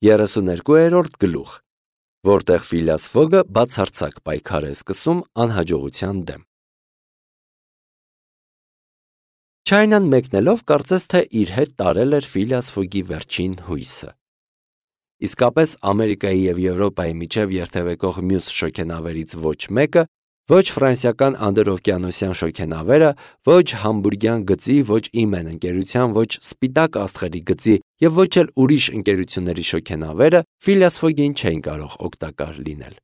32-րդ գլուխ, որտեղ Ֆիլիաս Ֆոգը բացարձակ պայքար է սկսում անհաջողության դեմ։ Չայնան մեկնելով կարծես թե իր հետ տարել էր Ֆիլիաս Ֆոգի վերջին հույսը։ Իսկապես Ամերիկայի և Եվրոպայի միջև երթևեկող մյուս շոգենավերից ոչ մեկը, ոչ ֆրանսիական անդրօվկիանոսյան շոգենավերը, ոչ համբուրգյան գծի, ոչ Իմեն ընկերության, ոչ Սպիտակ աստղերի գծի և ոչ էլ ուրիշ ընկերությունների շոգենավերը Ֆիլիաս Ֆոգին չէին կարող օգտակար լինել։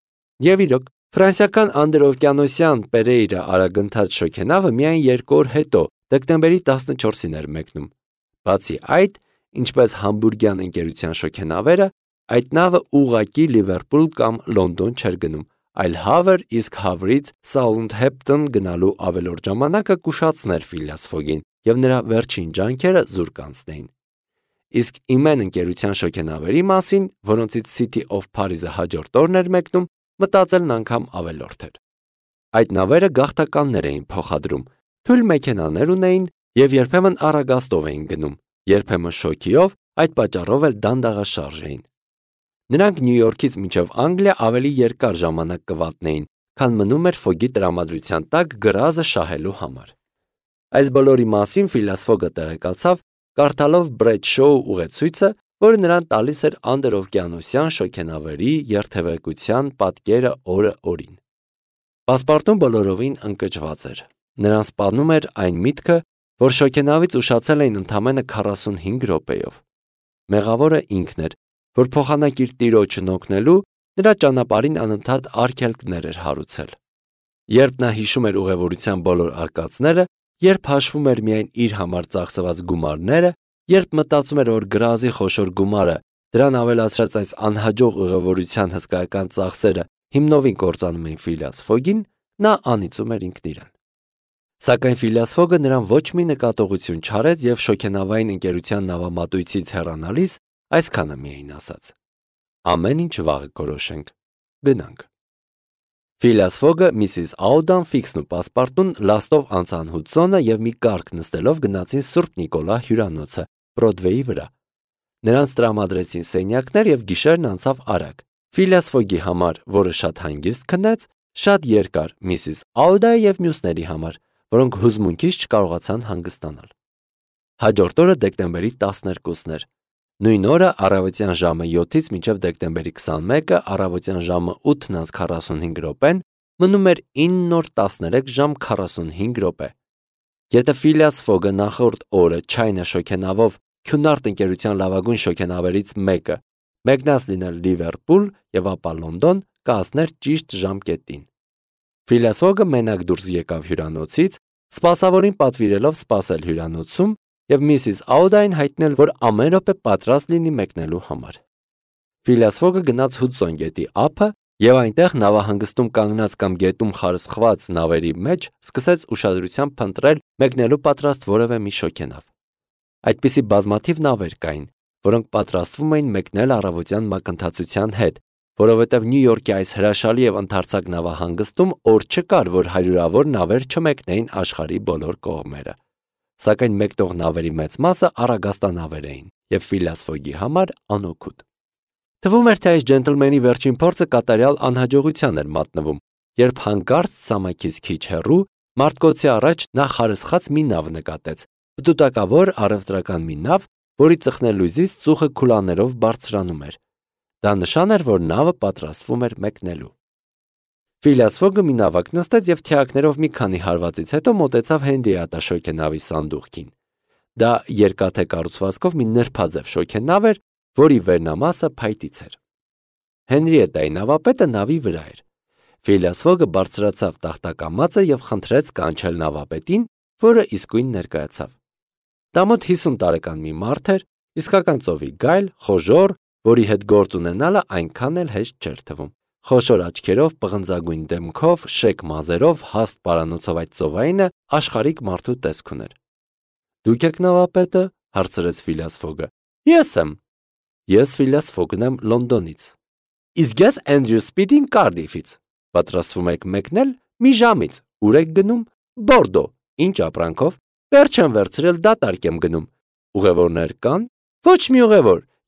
Եվ իրոք, ֆրանսիական անդրօվկիանոսյան Պերեյրա արագընթաց շոգենավը միայն 2 օր հետո, դեկտեմբերի 14-ին էր մեկնում։ Բացի այդ, ինչպես համբուրգյան ընկերության շոգենավերը, այդ նավը ուղղակի Լիվերպուլ կամ Լոնդոն չէր գնում, այլ Հավր, իսկ Հավրից Սաութհեմփտոն գնալու ավելորդ ժամանակը կուշացներ Ֆիլիաս Ֆոգին և նրա վերջին ջանքերը զուրկ անցնեին։ Իսկ Իմեն ընկերության շոգենավերի մասին, որոնցից City of Paris-ը հաջորդ օրն էր մեկնում, մտածելն անգամ ավելորդ էր։ Այդ նավերը գաղթականներ էին փոխադրում, թույլ մեքենաներ ունեին և երբեմն առագաստով էին գնում, երբեմն շոգիով, այդ պատճառով էլ դանդաղաշարժ էին։ Նրանք Նյու Յորքից մինչև Անգլիա ավելի երկար ժամանակ կվատնեին, քան մնում էր Ֆոգի տրամադրության տակ գրազը շահելու համար։ Այս բոլորի մասին Ֆիլիաս Ֆոգը տեղեկացավ, կարդալով Բրեդշոու ուղեցույցը, որը նրան տալիս էր անդրօվկիանոսյան շոգենավերի երթևեկության պատկերը օրը օրին։ Պասպարտուն բոլորովին ընկճված էր։ Նրան սպանում էր այն միտքը, որ շոգենավից ուշացել էին ընդամենը 45 րոպեով։ Մեղավորը ինքն էր, որ փոխանակիր տիրոջն օգնելու նրա ճանապարհին անընդհատ արգելքներ էր հարուցել։ Երբ նա հիշում էր ուղևորության բոլոր արկածները, երբ հաշվում էր միայն իր համար ծախսված գումարները, երբ մտածում էր, որ գրազի խոշոր գումարը, դրան ավելացրած այս անհաջող ուղևորության հսկայական ծախսերը հիմնովին կործանում էին Ֆիլիաս Ֆոգին, նա անիծում էր ինքն իրեն։ Սակայն Ֆիլիաս Ֆոգը նրան ոչ մի նկատողություն չարեց և շոգենավային ընկերության նավամատույցից հեռանալիս այսքանը միայն ասաց. ամեն ինչ վաղը կորոշենք, գնանք։ Ֆիլիաս Ֆոգը, Միսիս Աուդան, Ֆիքսն ու Պասպարտուն լաստով անցան Հուդսոնը և մի կառք նստելով գնացին Սուրբ Նիկոլա հյուրանոցը, Բրոդվեյի վրա։ Նրանց տրամադրեցին սենյակներ և գիշերն անցավ արագ։ Ֆիլիաս Ֆոգի համար, որը շատ հանգիստ քնեց, շատ երկար Միսիս Աուդայի և մյուսների համար, որոնք հուզմունքից չկարողացան հանգստանալ։ Հաջորդ օրը դեկտեմբերի 12-ն էր։ Նույն օրը առավոտյան ժամը 7-ից մինչև դեկտեմբերի 21-ը առավոտյան ժամը 8:45 մնում էր 9 օր 13 ժամ 45 րոպե։ Եթե Ֆիլիաս Ֆոգը նախորդ օրը Չայնա շոգենավով Քյունարդ ընկերության լավագույն շոգենավերից մեկը մեկնած լինել Լիվերպուլ և ապա Լոնդոն, կհասներ ճիշտ ժամկետին։ Ֆիլիաս Ֆոգը մենակ դուրս եկավ հյուրանոցից, սպասավորին պատվիրելով սպասել հյուրանոցում և Միսիս Աուդային հայտնել, որ ամեն րոպե պատրաստ լինի մեկնելու համար։ Ֆիլիաս Ֆոգը գնաց Հուդսոն գետի ափը և այնտեղ նավահանգստում կանգնած կամ գետում խարսխված նավերի մեջ սկսեց ուշադրությամբ փնտրել մեկնելու պատրաստ որևէ մի շոգենավ։ Այդպիսի բազմաթիվ նավեր կային, որոնք պատրաստվում էին մեկնել առավոտյան մակընթացության հետ, որովհետև Նյու Յորքի այս հրաշալի և ընդարձակ նավահանգստում օր չկար, որ հարյուրավոր նավեր չմեկնեին աշխարհի բոլոր կողմերը։ Սակայն մեկնող նավերի մեծ մասը առագաստանավեր էին և Ֆիլիաս Ֆոգի համար անօգուտ։ Թվում էր, թե այս ջենտլմենի վերջին փորձը կատարյալ անհաջողության էր մատնվում, երբ հանկարծ ցամաքից քիչ հեռու մարտկոցի առաջ նա խարսխած մի նավ նկատեց, պտուտակավոր առևտրական մի նավ, որի ծխնելույզից ծուխը քուլաներով բարձրանում էր։ Դա նշան էր, որ նավը պատրաստվում էր մեկնելու։ Ֆիլիաս Ֆոգը մի նավակ նստեց և թիակներով մի քանի հարվածից հետո մոտեցավ Հենրիետտա շոգենավի սանդուղքին։ Դա երկաթե կառուցվածքով մի նրբաձև շոգենավ էր, որի վերնամասը փայտից էր։ Հենրիետտայի նավապետը նավի վրա էր։ Ֆիլիաս Ֆոգը բարձրացավ տախտակամածը և խնդրեց կանչել նավապետին, որը իսկույն ներկայացավ։ Դա մոտ 50 տարեկան մի մարդ էր, իսկական ծովի գայլ, խոժոռ, որի հետ գործ ունենալը այնքան էլ հեշտ չէր թվում։ Խոշոր աչքերով, պղնձագույն դեմքով, շեկ մազերով, հաստ պարանոցով այդ ծովայինը աշխարհիկ մարդու տեսք ուներ։ Դուք եք նավապետը, հարցրեց Ֆիլիաս Ֆոգը։ Ես եմ։ Ես Ֆիլիաս Ֆոգն եմ Լոնդոնից։ Իսկ ես Էնդրյու Սպիդին Կարդիֆից։ Պատրաստվում եք մեկնել մի ժամից։ Ուր եք գնում։ Բորդո։ Ինչ ապրանքով։ Վերջ եմ վերցրել, դատարկ եմ գնում։ Ուղևորներ կան։ Ոչ մի ուղևոր։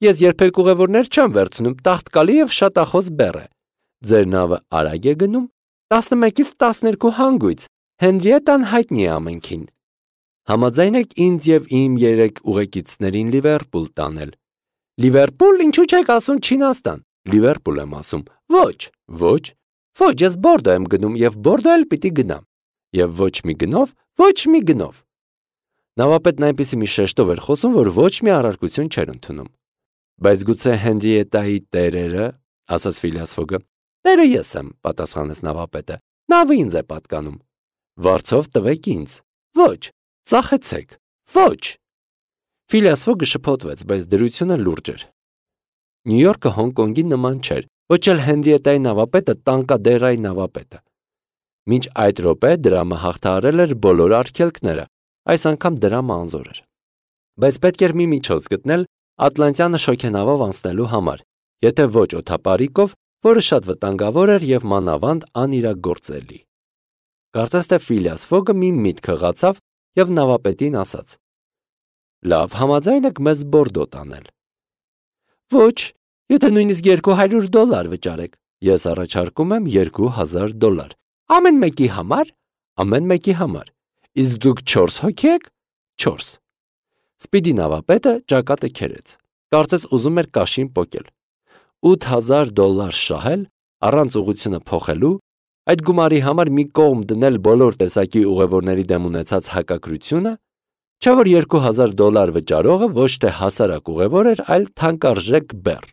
Ես երբեք ուղևորներ չեմ վերցնում, տաղտկալի եւ շատախոս բեռ է։ Ձեր նավը արագ է գնում, 11-ից 12 հանգույց, Հենրիետան հայտնի է ամենքին։ Համաձայն եք ինձ եւ իմ 3 ուղեկիցներին Լիվերպուլ տանել։ Լիվերպուլ, ինչու չեք ասում Չինաստան։ Լիվերպուլ եմ ասում։ Ոչ, ես Բորդո եմ գնում եւ Բորդո էլ պիտի գնամ։ Եվ ոչ մի գնով։ Նավապետն այնպիսի մի շեշտով էր խոսում, որ ոչ մի առարկություն չէր ընդունում։ Բայց գուցե Հենրիետայի տերերը, ասաց Ֆիլիաս Ֆոգը։ Տերը ես եմ, պատասխանեց նավապետը։ Նավը ինձ է պատկանում։ Վարձով տվեք ինձ։ Ոչ, ծախեցեք։ Ոչ։ Ֆիլիաս Ֆոգը շփոթվեց, բայց դրությունը լուրջ էր։ Նյու Յորքը Հոնկոնգի նման չէր, ոչ էլ Հենրիետայի նավապետը Տանկադերայի նավապետը։ Մինչ այդ րոպե դրամը հաղթահարել էր բոլոր արգելքները, այս անգամ դրամը անզոր էր։ Բայց պետք էր մի միջոց գտնել Ատլանտյանը շոգենավով անցնելու համար, եթե ոչ օդապարիկով, որը շատ վտանգավոր էր եւ մանավանդ անիրագործելի։ Կարծես թե Ֆիլիաս Ֆոգը մի միտք հղացավ եւ նավապետին ասաց. Լավ, համաձայն եք մեզ Բորդո տանել։ Ոչ, եթե նույնիսկ $200 վճարեք, ես առաջարկում եմ $2000։ Ամեն մեկի համար։ Ամեն մեկի համար։ Իսկ դուք 4 հոգի եք։ 4։ Սպիդի նավապետը ճակատը քերեց։ Կարծես ուզում էր կաշին պոկել։ $8000 շահել, առանց ուղղությունը փոխելու, այդ գումարի համար մի կողմ դնել բոլոր տեսակի ուղևորների դեմ ունեցած հակակրությունը, չէ որ $2000 վճարողը ոչ թե հասարակ ուղևոր էր, այլ թանկարժեք բեռ։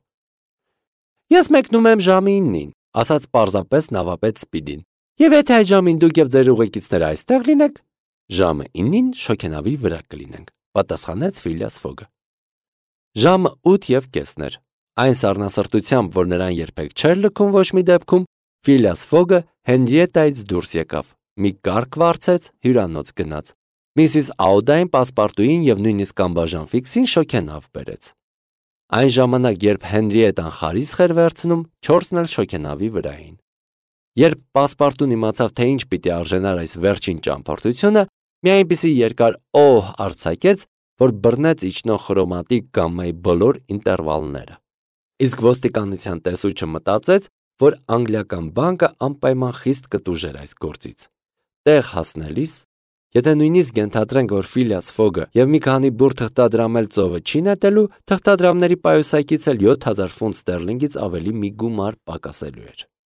Ես մեկնում եմ ժամը 9-ին, ասաց պարզապես նավապետ Սպիդին։ Եվ եթե այդ ժամին դուք եւ ձեր ուղեկիցները այստեղ լինեք, ժամը 9-ին շոգենավի վրա կլինենք, պատասխանեց Ֆիլիաս Ֆոգը։ Ժամը 8:30 էր։ Այն սառնասրտությամբ, որ նրան երբեք չէր լքում ոչ մի դեպքում, Ֆիլիաս Ֆոգը Հենրիետայից դուրս եկավ, մի կառք վարձեց, հյուրանոց գնաց։ Միսիս Աուդային պասպարտուին եւ նույնիսկ անբաժան ֆիքսին շոգենավ բերեց։ Այն ժամանակ, երբ Հենրիետան խարիսխ էր վերցնում, 4-ն էլ շոգենավի վրա էին։ Երբ պասպարտուն իմացավ, թե ինչ պիտի արժենար այս վերջին ճամփորդությունը, մի այնպիսի երկար օհ արձակեց, որ բռնեց իջնող խրոմատիկ գամմայի բոլոր ինտերվալները։ Իսկ ոստիկանության տեսուչը մտածեց, որ անգլիական բանկը անպայման խիստ կտուժեր այս գործից։ Տեղ հասնելիս, եթե նույնիսկ ենթադրենք, որ Ֆիլիաս Ֆոգը եւ մի քանի բուր թղթադրամել ծովը չի նետելու, թղթադրամների պայուսակից էլ 7000 ֆունտ ստերլինգից ավելի մի գումար պակասելու էր։